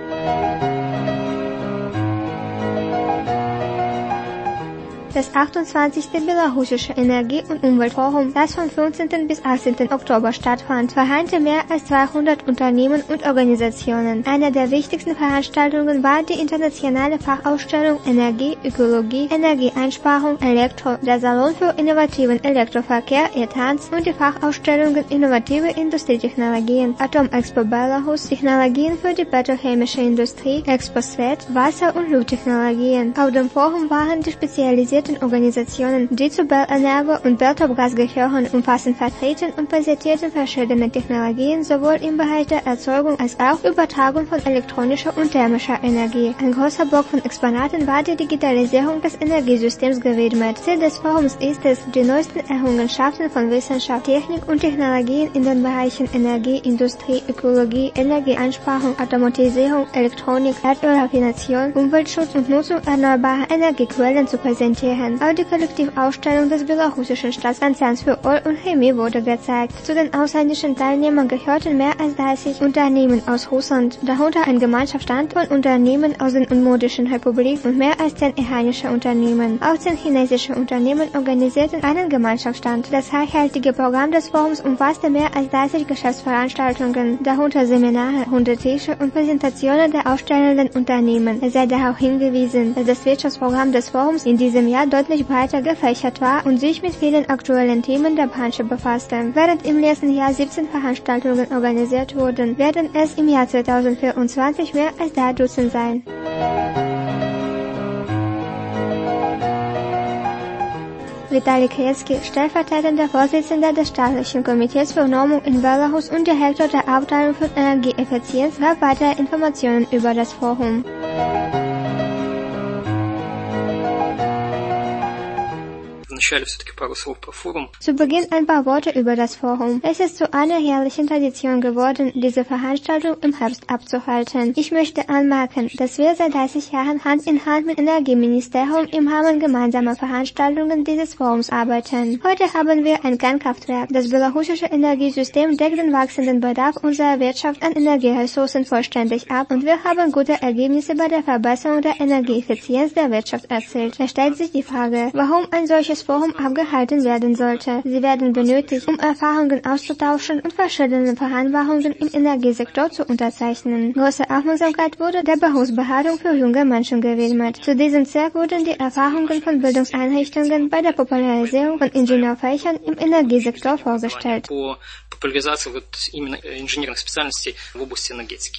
Das 28. Belarussische Energie- und Umweltforum, das vom 15. bis 18. Oktober stattfand, vereinte mehr als 200 Unternehmen und Organisationen. Eine der wichtigsten Veranstaltungen war die internationale Fachausstellung Energie, Ökologie, Energieeinsparung, Elektro, der Salon für innovativen Elektroverkehr, ETANS und die Fachausstellungen Innovative Industrietechnologien, Atomexpo Belarus, Technologien für die petrochemische Industrie, Expo Svet, Wasser- und Lufttechnologien. Auf dem Forum waren die spezialisierten Organisationen, die zu Bellenergo und Beltopgas gehören, umfassend vertreten und präsentierten verschiedene Technologien sowohl im Bereich der Erzeugung als auch Übertragung von elektronischer und thermischer Energie. Ein großer Block von Exponaten war die Digitalisierung des Energiesystems gewidmet. Ziel des Forums ist es, die neuesten Errungenschaften von Wissenschaft, Technik und Technologien in den Bereichen Energie, Industrie, Ökologie, Energieeinsparung, Automatisierung, Elektronik, Erdölraffination, Umweltschutz und Nutzung erneuerbarer Energiequellen zu präsentieren. Auch die Kollektivausstellung des belarussischen Staatskonzerns für Öl und Chemie wurde gezeigt. Zu den ausländischen Teilnehmern gehörten mehr als 30 Unternehmen aus Russland, darunter ein Gemeinschaftsstand von Unternehmen aus den Unmodischen Republiken und mehr als 10 iranische Unternehmen. Auch 10 chinesische Unternehmen organisierten einen Gemeinschaftsstand. Das reichhaltige Programm des Forums umfasste mehr als 30 Geschäftsveranstaltungen, darunter Seminare, runde Tische und Präsentationen der ausstellenden Unternehmen. Es sei darauf hingewiesen, dass das Wirtschaftsprogramm des Forums in diesem Jahr deutlich breiter gefächert war und sich mit vielen aktuellen Themen der Branche befasste. Während im letzten Jahr 17 Veranstaltungen organisiert wurden, werden es im Jahr 2024 mehr als 3 Dutzend sein. Vitali Kretsky, stellvertretender Vorsitzender des Staatlichen Komitees für Normung in Belarus und Direktor der Abteilung für Energieeffizienz, gab weitere Informationen über das Forum. Zu Beginn ein paar Worte über das Forum. Es ist zu einer jährlichen Tradition geworden, diese Veranstaltung im Herbst abzuhalten. Ich möchte anmerken, dass wir seit 30 Jahren Hand in Hand mit Energieministerium im Rahmen gemeinsamer Veranstaltungen dieses Forums arbeiten. Heute haben wir ein Kernkraftwerk. Das belarussische Energiesystem deckt den wachsenden Bedarf unserer Wirtschaft an Energieressourcen vollständig ab und wir haben gute Ergebnisse bei der Verbesserung der Energieeffizienz der Wirtschaft erzielt. Es stellt sich die Frage, warum ein solches Forum abgehalten werden sollte. Sie werden benötigt, um Erfahrungen auszutauschen und verschiedene Vereinbarungen im Energiesektor zu unterzeichnen. Große Aufmerksamkeit wurde der Berufsberatung für junge Menschen gewidmet. Zu diesem Zweck wurden die Erfahrungen von Bildungseinrichtungen bei der Popularisierung von Ingenieurfächern im Energiesektor vorgestellt. Популяризация вот именно инженерных специальностей в области энергетики.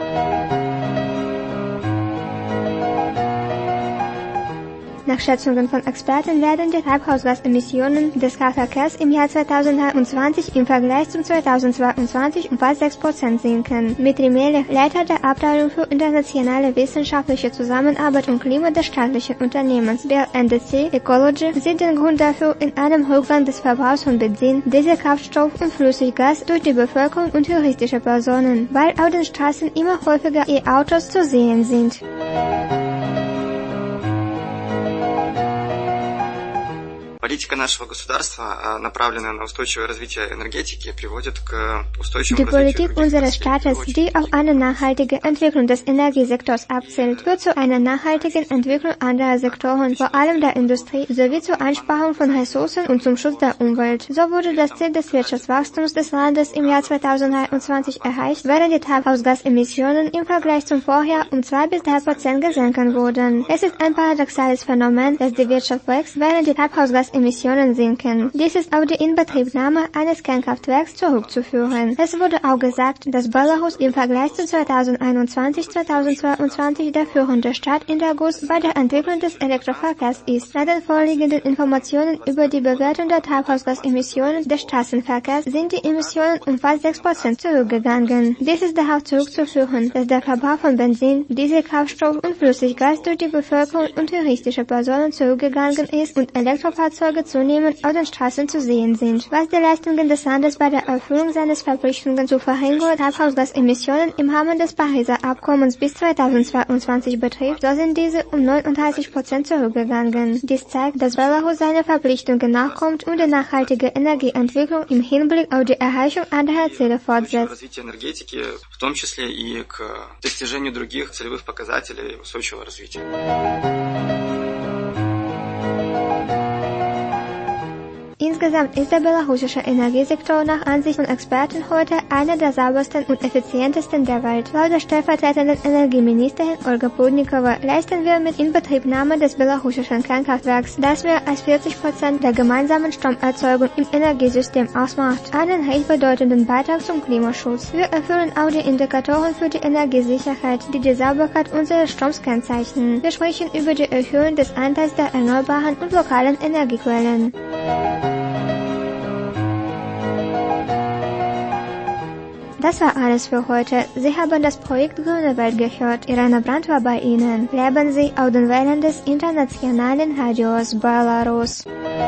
Nach Schätzungen von Experten werden die Treibhausgasemissionen des Kraftverkehrs im Jahr 2021 im Vergleich zum 2022 um fast 6% sinken. Dmitri Melech, Leiter der Abteilung für internationale wissenschaftliche Zusammenarbeit und Klima des staatlichen Unternehmens BNDC Ecology, sieht den Grund dafür in einem Rückgang des Verbrauchs von Benzin, Dieselkraftstoff und Flüssiggas durch die Bevölkerung und juristische Personen, weil auf den Straßen immer häufiger E-Autos zu sehen sind. Политика нашего государства, направленная на устойчивое развитие энергетики, приводит к устойчивому Die Politik unseres Staates, die auf eine nachhaltige Entwicklung des Energiesektors abzielt, führt zu einer nachhaltigen Entwicklung anderer Sektoren, vor allem der Industrie, sowie zur Einsparung von Ressourcen und zum Schutz der Umwelt. So wurde das Ziel des Wirtschaftswachstums des Landes im Jahr 2021 erreicht, während die Treibhausgasemissionen im Vergleich zum Vorjahr um 2 bis 3% gesenkt wurden. Es ist ein paradoxales Phänomen, dass die Wirtschaft wächst, während die Treibhausgasemissionen sinken. Dies ist auf die Inbetriebnahme eines Kernkraftwerks zurückzuführen. Es wurde auch gesagt, dass Belarus im Vergleich zu 2021-2022 der führende Staat in der GUS bei der Entwicklung des Elektroverkehrs ist. Nach den vorliegenden Informationen über die Bewertung der Treibhausgasemissionen des Straßenverkehrs sind die Emissionen um fast 6% zurückgegangen. Dies ist darauf zurückzuführen, dass der Verbrauch von Benzin, Dieselkraftstoff und Flüssiggas durch die Bevölkerung und juristische Personen zurückgegangen ist und Elektrofahrzeuge zunehmend auf den Straßen zu sehen sind. Was die Leistungen des Landes bei der Erfüllung seines Verpflichtungen zur Verringerung der Treibhausgasemissionen im Rahmen des Pariser Abkommens bis 2022 betrifft, so sind diese um 39% zurückgegangen. Dies zeigt, dass Belarus seine Verpflichtungen nachkommt und die nachhaltige Energieentwicklung im Hinblick auf die Erreichung anderer Ziele fortsetzt. В том числе и к достижению других целевых показателей устойчивого развития. Insgesamt ist der belarussische Energiesektor nach Ansicht von Experten heute einer der saubersten und effizientesten der Welt. Laut der stellvertretenden Energieministerin Olga Prudnikova leisten wir mit Inbetriebnahme des belarussischen Kernkraftwerks, das mehr als 40% der gemeinsamen Stromerzeugung im Energiesystem ausmacht, einen recht bedeutenden Beitrag zum Klimaschutz. Wir erfüllen auch die Indikatoren für die Energiesicherheit, die die Sauberkeit unseres Stroms kennzeichnen. Wir sprechen über die Erhöhung des Anteils der erneuerbaren und lokalen Energiequellen. Das war alles für heute. Sie haben das Projekt Grüne Welt gehört. Irena Brandt war bei Ihnen. Leben Sie auf den Wellen des internationalen Radios Belarus.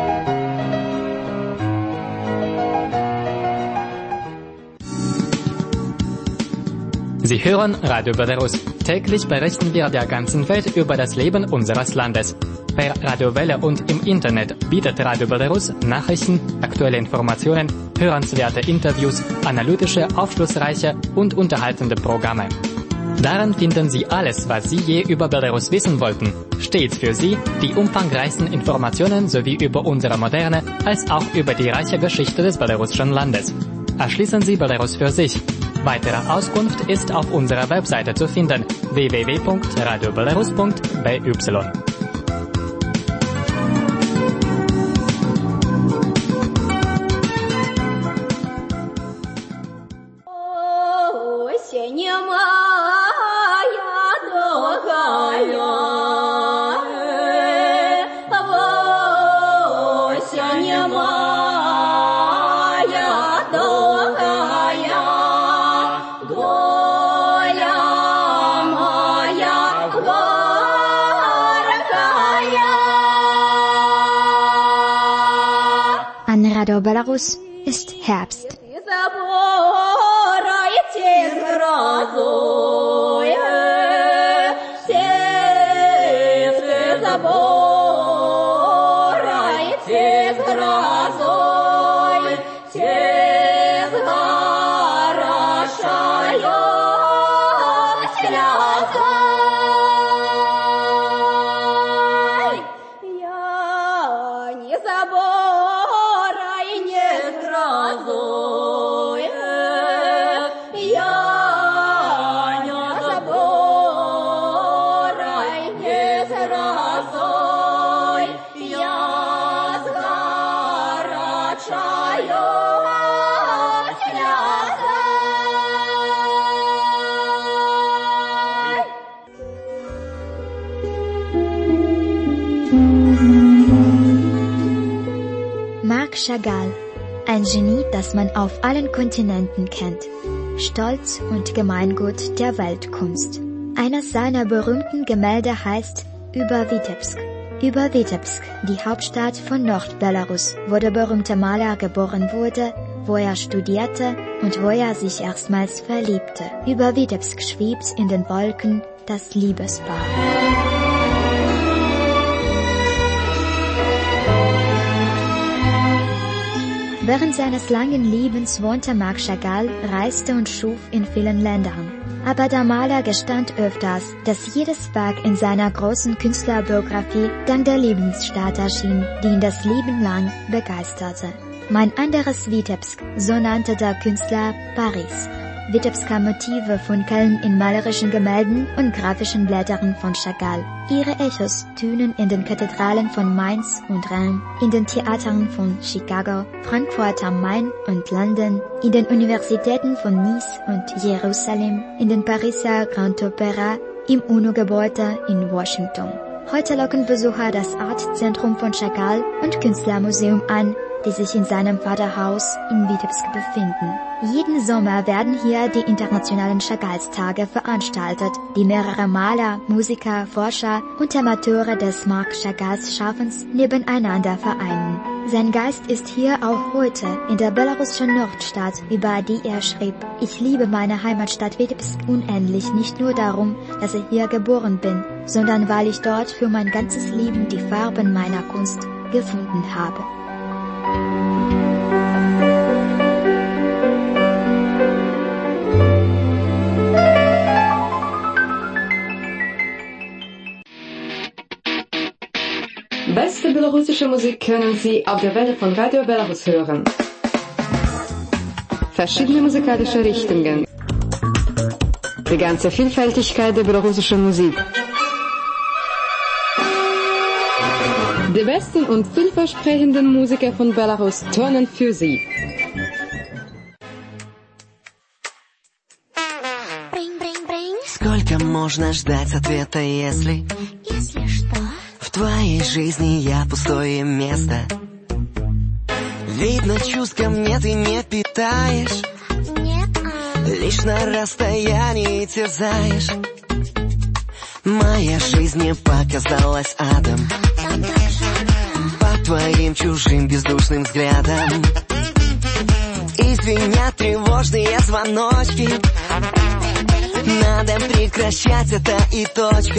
Sie hören Radio Belarus. Täglich berichten wir der ganzen Welt über das Leben unseres Landes. Per Radiowelle und im Internet bietet Radio Belarus Nachrichten, aktuelle Informationen, hörenswerte Interviews, analytische, aufschlussreiche und unterhaltende Programme. Darin finden Sie alles, was Sie je über Belarus wissen wollten. Stets für Sie die umfangreichsten Informationen sowie über unsere moderne als auch über die reiche Geschichte des belarussischen Landes. Erschließen Sie Belarus für sich. Weitere Auskunft ist auf unserer Webseite zu finden: www.radiobelarus.by. Radio Belarus ist Herbst. Chagall, ein Genie, das man auf allen Kontinenten kennt. Stolz und Gemeingut der Weltkunst. Eines seiner berühmten Gemälde heißt Über Vitebsk. Über Vitebsk, die Hauptstadt von Nordbelarus, wo der berühmte Maler geboren wurde, wo er studierte und wo er sich erstmals verliebte. Über Vitebsk schwebt in den Wolken das Liebespaar. Während seines langen Lebens wohnte Marc Chagall, reiste und schuf in vielen Ländern. Aber der Maler gestand öfters, dass jedes Werk in seiner großen Künstlerbiografie dank der Lebensstadt erschien, die ihn das Leben lang begeisterte. Mein anderes Vitebsk, so nannte der Künstler Paris. Vitebsker Motive funkeln in malerischen Gemälden und grafischen Blättern von Chagall. Ihre Echos tönen in den Kathedralen von Mainz und Reims, in den Theatern von Chicago, Frankfurt am Main und London, in den Universitäten von Nice und Jerusalem, in den Pariser Grand Opera, im UNO-Gebäude in Washington. Heute locken Besucher das Artzentrum von Chagall und Künstlermuseum an, die sich in seinem Vaterhaus in Vitebsk befinden. Jeden Sommer werden hier die internationalen Chagallstage veranstaltet, die mehrere Maler, Musiker, Forscher und Amateure des Marc Chagalls Schaffens nebeneinander vereinen. Sein Geist ist hier auch heute in der belarussischen Nordstadt, über die er schrieb: Ich liebe meine Heimatstadt Vitebsk unendlich, nicht nur darum, dass ich hier geboren bin, sondern weil ich dort für mein ganzes Leben die Farben meiner Kunst gefunden habe. Beste belarussische Musik können Sie auf der Welle von Radio Belarus hören. Verschiedene musikalische Richtungen. Die ganze Vielfältigkeit der belarussischen Musik. Die besten und vielversprechenden Musiker von Belarus turnen für Sie. Сколько можно ждать ответа, если что? В твоей жизни я пустое место. Видно, чувств ко мне ты не питаешь. Нет. Лишь на расстоянии терзаешь. Моя жизнь мне показалась адом. Под твоим чужим бездушным взглядом. И звенят тревожные звоночки. Надо прекращать, это и точка.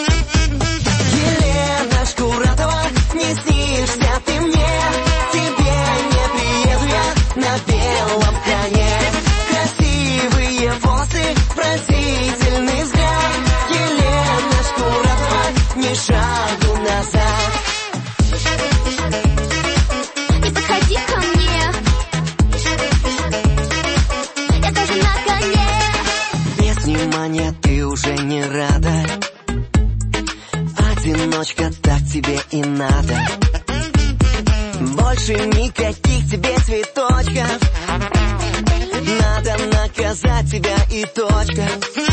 Елена Шкуратова, не снишься ты мне. Тебе не приеду я на белом коне. Красивые волосы, пронзительный взгляд. Елена Шкуратова, ни шагу назад. Не подходи ко мне. Я тоже на коне. Без внимания ты уже не рада. Одиночка, так тебе и надо. Больше никаких тебе цветочков. Надо наказать тебя и точка.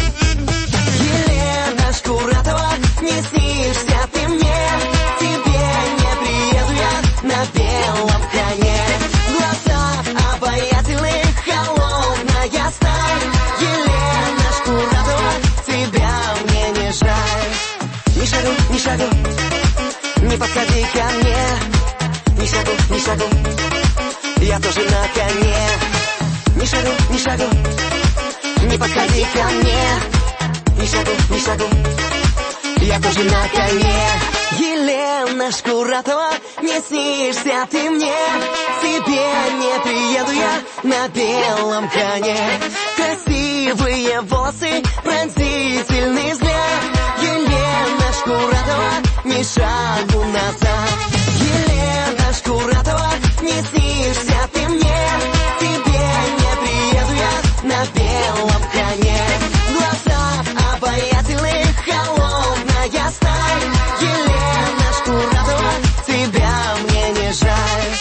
Елена Шкуратова, не снишься ты мне. Тебе не приеду я на белом коне. Глаза обаятельные, холодная сталь. Елена Шкуратова, тебя мне не жаль. Ни шагу, ни шагу, не подходи ко мне. Ни шагу, ни шагу, я тоже на коне. Ни шагу, ни шагу, не подходи ко мне. Ни шагу, ни шагу, я тоже на коне. Елена Шкуратова, не снишься ты мне. Тебе не приеду я на белом коне. Красивые волосы, пронзительный взгляд. Елена Шкуратова, ни шагу назад. Елена Шкуратова, не снишься ты мне. Тебе не приеду я на белом коне. Глаза обаятельные, холодная сталь. Елена Шкуратова, тебя мне не жаль.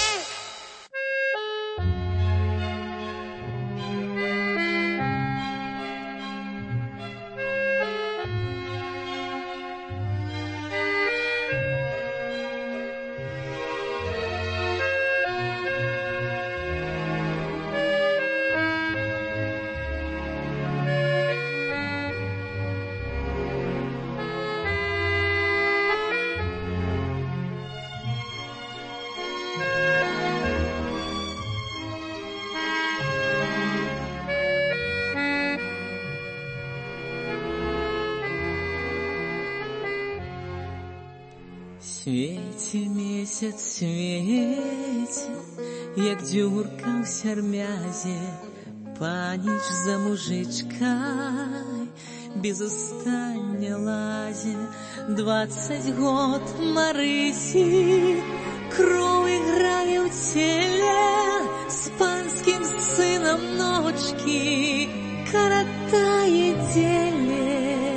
свеце месяц свеце, як дзюрка ў сярмязе, паніч за мужичкай без устання лазе. 20 год Марысі, кроў іграе ў целе, з панскім сынам ночкі каратае дзеле.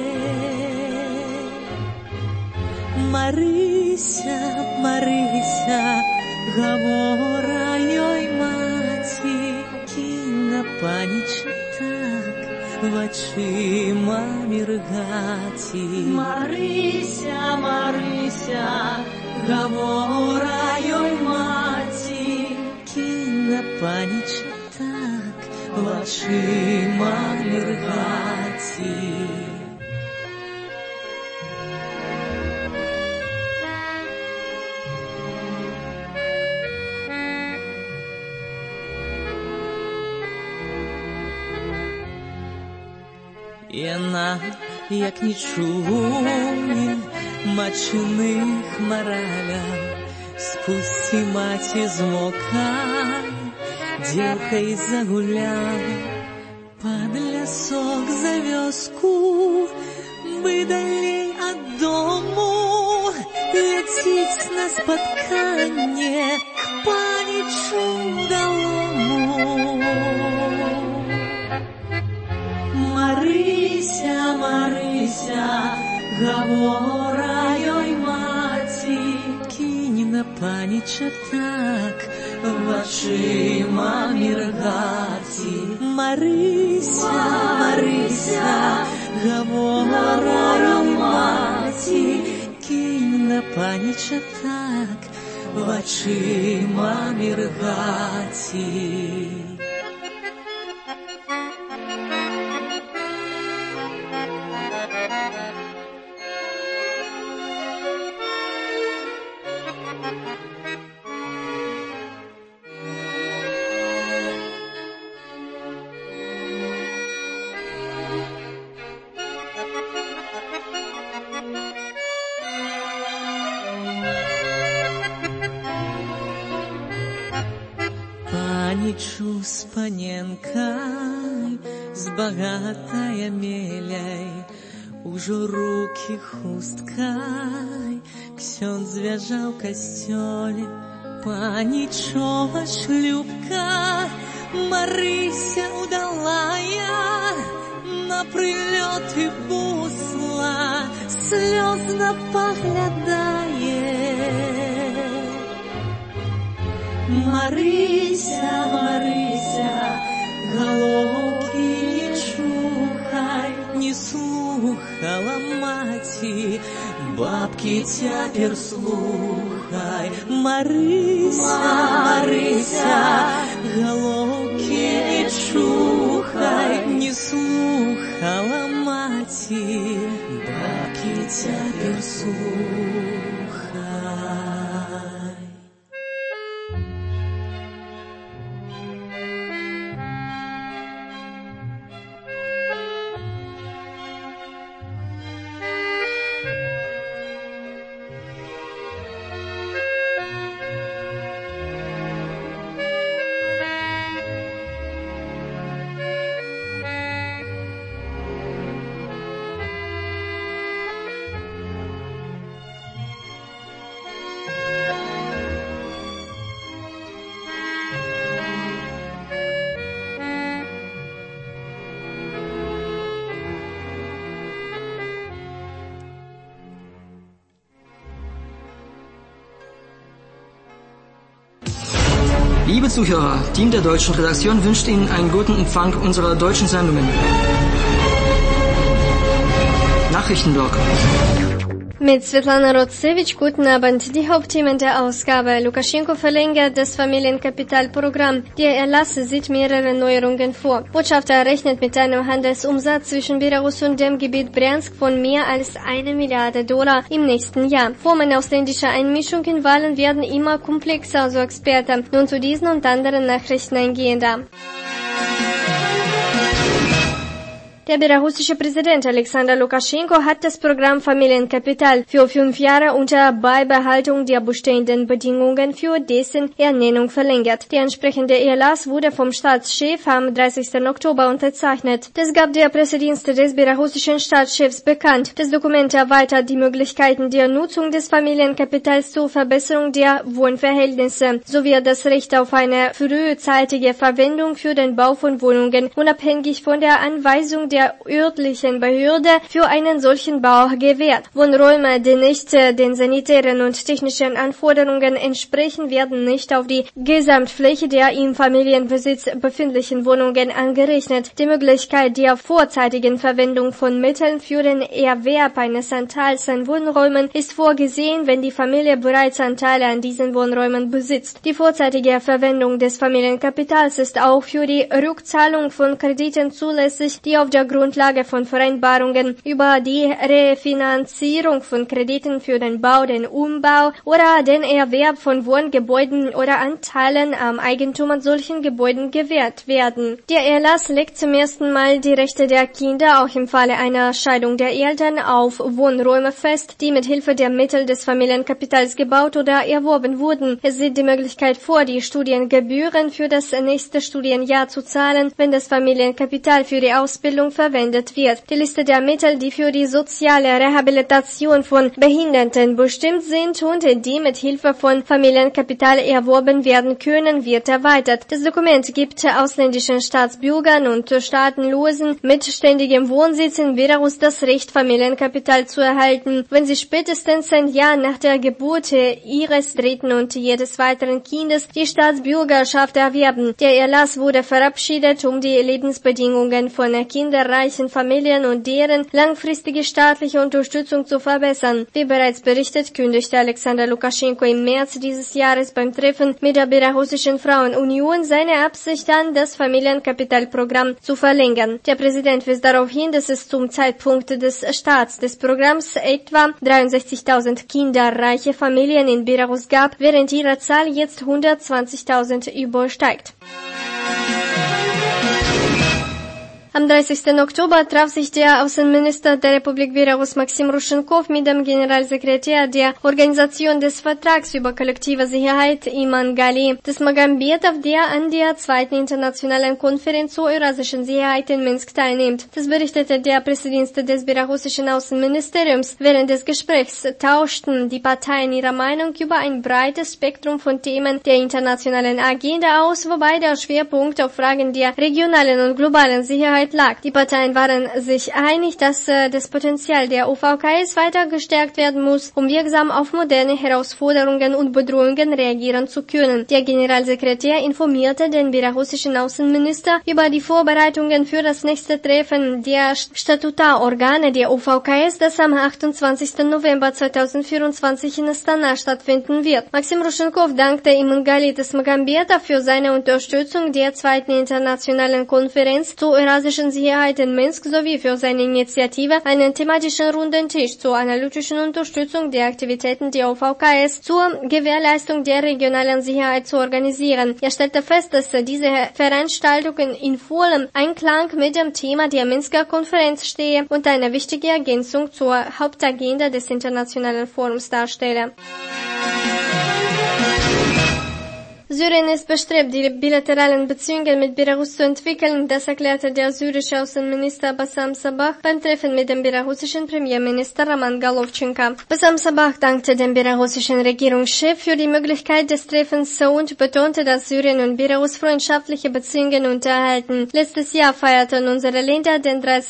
Марыся, Марыся, гавора ёй маці, кінь на паніча так вачыма міргаці. Марыся, Марыся, гавора ёй маці, кінь на паніча так вачыма міргаці. Яна, як не чуе мачыных мараляў, спусці маці змокай, дзеўкай загуляла, пад лясок за вёску, бы далей ад дому, ляціць на спатканне к панічу далому. Марыся, Марыся, гавора ёй маці, кінь на паніча так вачыма міргаці. Марыся, Марыся, гавора ёй маці, кінь на паніча так вачыма міргаці. Панічу з паненкай, з багатая меляй, ужо рукі хусткай, ксёндз звяжаў касцёле. Панічова шлюбка, Марыся удалая, на прылёты бусла слёзна паглядае. Марыся, Марыся, галоўкі не чухай, не слухала маці, бабкі цяпер слухай. Марыся, Марыся, галоўкі не чухай, не слухала маці, бабкі цяпер слухай. Liebe Zuhörer, Team der deutschen Redaktion wünscht Ihnen einen guten Empfang unserer deutschen Sendungen. Nachrichtenblock. Mit Svetlana Rotsevich, guten Abend. Die Hauptthemen der Ausgabe. Lukaschenko verlängert das Familienkapitalprogramm. Der Erlass sieht mehrere Neuerungen vor. Botschafter rechnet mit einem Handelsumsatz zwischen Belarus und dem Gebiet Bryansk von mehr als $1 Milliarde im nächsten Jahr. Formen ausländischer Einmischung in Wahlen werden immer komplexer, so Experten. Nun zu diesen und anderen Nachrichten eingehender. Der belarussische Präsident Alexander Lukaschenko hat das Programm Familienkapital für 5 Jahre unter Beibehaltung der bestehenden Bedingungen für dessen Ernennung verlängert. Der entsprechende Erlass wurde vom Staatschef am 30. Oktober unterzeichnet. Das gab der Pressedienst des belarussischen Staatschefs bekannt. Das Dokument erweitert die Möglichkeiten der Nutzung des Familienkapitals zur Verbesserung der Wohnverhältnisse sowie das Recht auf eine frühzeitige Verwendung für den Bau von Wohnungen, unabhängig von der Anweisung der örtlichen Behörde für einen solchen Bau gewährt. Wohnräume, die nicht den sanitären und technischen Anforderungen entsprechen, werden nicht auf die Gesamtfläche der im Familienbesitz befindlichen Wohnungen angerechnet. Die Möglichkeit der vorzeitigen Verwendung von Mitteln für den Erwerb eines Anteils an Wohnräumen ist vorgesehen, wenn die Familie bereits Anteile an diesen Wohnräumen besitzt. Die vorzeitige Verwendung des Familienkapitals ist auch für die Rückzahlung von Krediten zulässig, die auf der Grundlage von Vereinbarungen über die Refinanzierung von Krediten für den Bau, den Umbau oder den Erwerb von Wohngebäuden oder Anteilen am Eigentum an solchen Gebäuden gewährt werden. Der Erlass legt zum ersten Mal die Rechte der Kinder auch im Falle einer Scheidung der Eltern auf Wohnräume fest, die mit Hilfe der Mittel des Familienkapitals gebaut oder erworben wurden. Es sieht die Möglichkeit vor, die Studiengebühren für das nächste Studienjahr zu zahlen, wenn das Familienkapital für die Ausbildung verwendet wird. Die Liste der Mittel, die für die soziale Rehabilitation von Behinderten bestimmt sind und die mit Hilfe von Familienkapital erworben werden können, wird erweitert. Das Dokument gibt ausländischen Staatsbürgern und Staatenlosen mit ständigem Wohnsitz in Belarus das Recht, Familienkapital zu erhalten, wenn sie spätestens ein Jahr nach der Geburt ihres dritten und jedes weiteren Kindes die Staatsbürgerschaft erwerben. Der Erlass wurde verabschiedet, um die Lebensbedingungen von kinderreichen Familien und deren langfristige staatliche Unterstützung zu verbessern. Wie bereits berichtet, kündigte Alexander Lukaschenko im März dieses Jahres beim Treffen mit der belarussischen Frauenunion seine Absicht an, das Familienkapitalprogramm zu verlängern. Der Präsident wies darauf hin, dass es zum Zeitpunkt des Starts des Programms etwa 63.000 kinderreiche Familien in Belarus gab, während ihre Zahl jetzt 120.000 übersteigt. Am 30. Oktober traf sich der Außenminister der Republik Belarus Maxim Rushenkov mit dem Generalsekretär der Organisation des Vertrags über kollektive Sicherheit Iman Gali Tasmagambetov, der an der 2. internationalen Konferenz zur eurasischen Sicherheit in Minsk teilnimmt. Das berichtete der Pressedienst des belarussischen Außenministeriums. Während des Gesprächs tauschten die Parteien ihre Meinung über ein breites Spektrum von Themen der internationalen Agenda aus, wobei der Schwerpunkt auf Fragen der regionalen und globalen Sicherheit lag. Die Parteien waren sich einig, dass das Potenzial der OVKS weiter gestärkt werden muss, um wirksam auf moderne Herausforderungen und Bedrohungen reagieren zu können. Der Generalsekretär informierte den belarussischen Außenminister über die Vorbereitungen für das nächste Treffen der Statutarorgane der OVKS, das am 28. November 2024 in Astana stattfinden wird. Maxim Rushenkov dankte Iman Gali Tasmagambetov für seine Unterstützung der 2. internationalen Konferenz zur eurasischen Sicherheit in Minsk sowie für seine Initiative, einen thematischen runden Tisch zur analytischen Unterstützung der Aktivitäten der OVKS zur Gewährleistung der regionalen Sicherheit zu organisieren. Er stellte fest, dass diese Veranstaltung in vollem Einklang mit dem Thema der Minsker Konferenz stehe und eine wichtige Ergänzung zur Hauptagenda des internationalen Forums darstelle. Syrien ist bestrebt, die bilateralen Beziehungen mit Belarus zu entwickeln, das erklärte der syrische Außenminister Bassam Sabah beim Treffen mit dem belarussischen Premierminister Roman Golovchenko. Bassam Sabah dankte dem belarussischen Regierungschef für die Möglichkeit des Treffens und betonte, dass Syrien und Belarus freundschaftliche Beziehungen unterhalten. Letztes Jahr feierten unsere Länder den 30.